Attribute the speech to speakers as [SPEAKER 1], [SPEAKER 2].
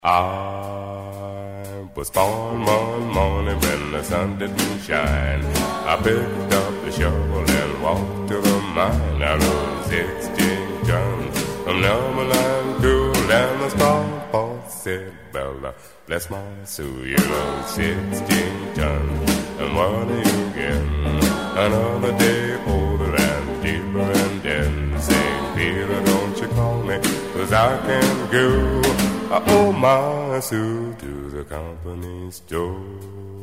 [SPEAKER 1] I was born one morning when the sun didn't shine. I picked up the shovel and walked to the mine. I rode 16 tons from Numberland to Lammerstone. Paul said, Bella, bless my soul, you rode 16 tons. And what do you get? Another day older and deeper and then St. Peter, don't you call me, 'cause I can't go. I owe my suit to the company store.